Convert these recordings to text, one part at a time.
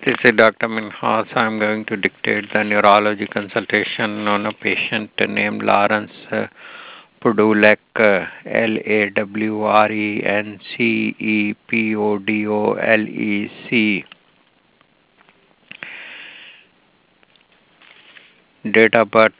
This is Dr. Minhas. I'm going to dictate the neurology consultation on a patient named Lawrence Podolek, Lawrencepodolec. Date of birth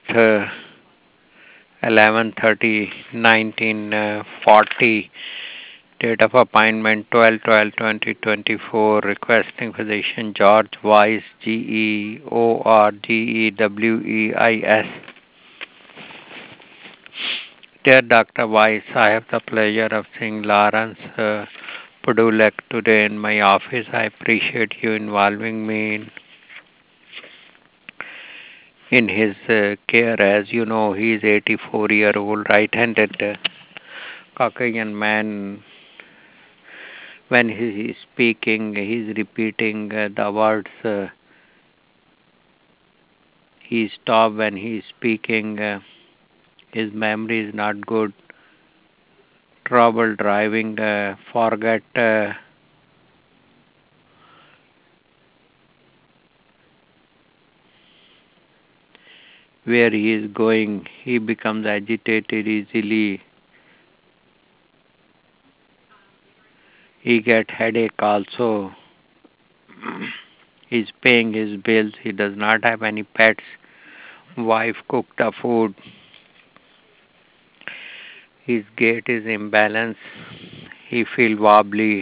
11/30/1940. Date of appointment 12/12/2024. Requesting physician George Weiss, Georgeweis. Dear Dr. Weiss, I have the pleasure of seeing Lawrence Podolek today in my office. I appreciate you involving me in his care. As you know, he is 84-year-old right-handed Caucasian man. When he is speaking, he is repeating the words. He stops when he is speaking. His memory is not good. Trouble driving. Forget where he is going. He becomes agitated easily. He gets headache also. He's paying his bills. He does not have any pets. Wife cooked the food. His gait is imbalanced. He feels wobbly.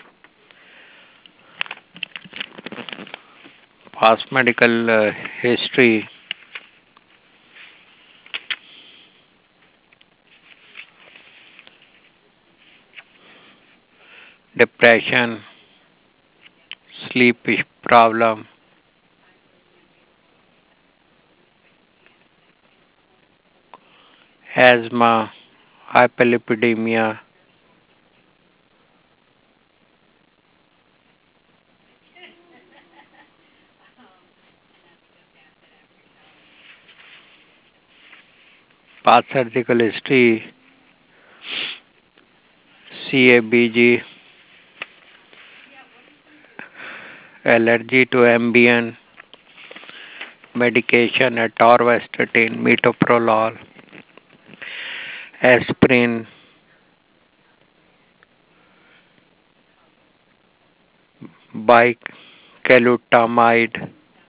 Past medical history. Depression. Sleep problem. Asthma. Hyperlipidemia. Past surgical history. CABG. Allergy to Ambien. Medication atorvastatin, metoprolol, aspirin, bicalutamide,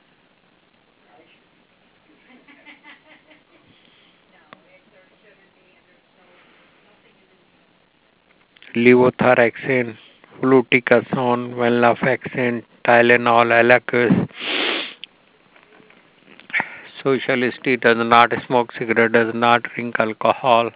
levothyroxine, fluticasone, venlafaxine, Tylenol, Eliquis. Social history: does not smoke cigarette, does not drink alcohol.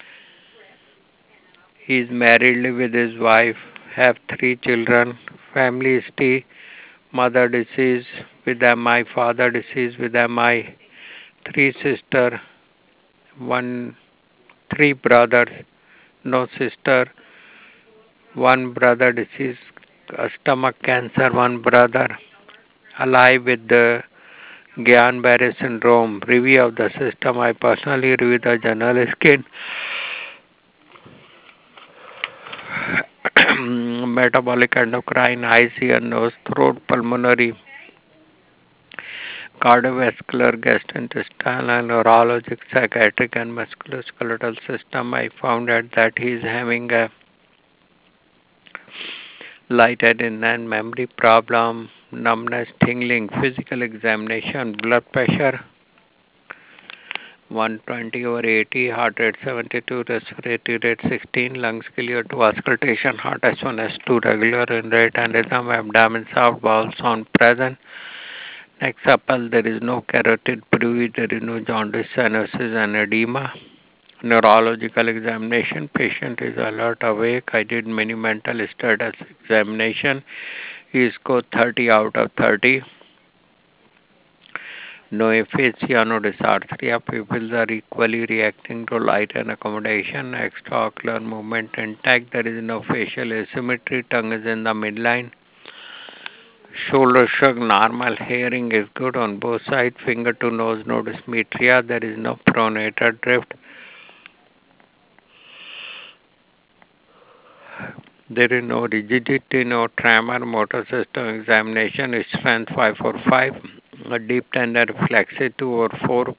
He is married, live with his wife, have 3 children. Family history: mother deceased with MI, father deceased with MI, 3 sisters, one, 3 brothers, no sister, one brother deceased, stomach cancer, one brother alive with the Guillain-Barré syndrome. Review of the system: I personally review the general skin, metabolic, endocrine, eyes, ear, nose, throat, pulmonary, cardiovascular, gastrointestinal, neurologic, psychiatric, and musculoskeletal system. I found out that he is having a lightheadedness and memory problem, numbness, tingling, physical examination, blood pressure 120/80, heart rate 72, respiratory rate 16, lungs clear to auscultation, heart S1, S2 regular in rate and rhythm, abdomen soft, bowel sound present. Next supple, there is no carotid bruit, there is no jaundice, cyanosis, and edema. Neurological examination, patient is alert, awake. I did many mental status examination. He scored 30 out of 30. No aphasia, no dysarthria. Pupils are equally reacting to light and accommodation. Extraocular movement intact. There is no facial asymmetry. Tongue is in the midline. Shoulder shrug normal. Hearing is good on both sides. Finger to nose, no dysmetria. There is no pronator drift. There is no rigidity, no tremor, motor system examination, strength 545, a deep tender flexi 2 or 4,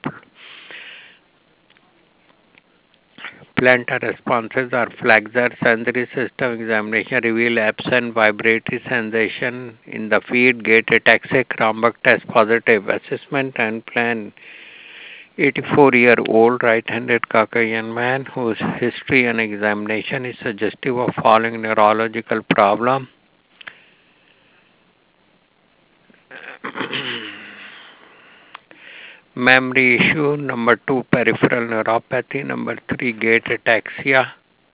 plantar responses are flexor, sensory system examination reveal absent vibratory sensation in the feet, gait ataxic, Rambach test positive, assessment and plan 84-year-old right-handed Caucasian man whose history and examination is suggestive of following neurological problem. Memory issue, number 2 peripheral neuropathy, number 3 gait ataxia,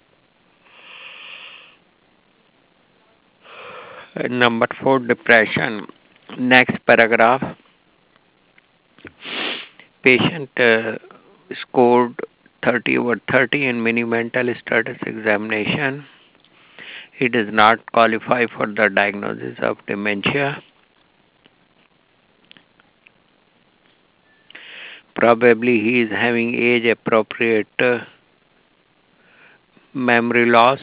number 4 depression. Next paragraph, patient scored 30 over 30 in mini mental status examination. He does not qualify for the diagnosis of dementia. Probably he is having age appropriate memory loss.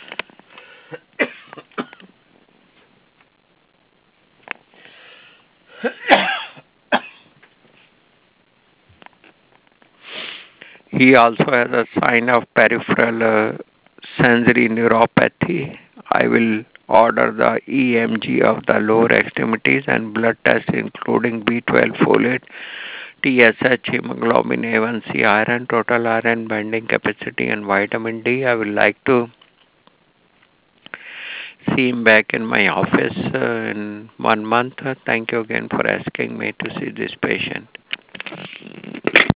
He also has a sign of peripheral sensory neuropathy. I will order the EMG of the lower extremities and blood tests including B12, folate, TSH, hemoglobin A1C, iron, total iron, binding capacity and vitamin D. I would like to see him back in my office in 1 month. Thank you again for asking me to see this patient.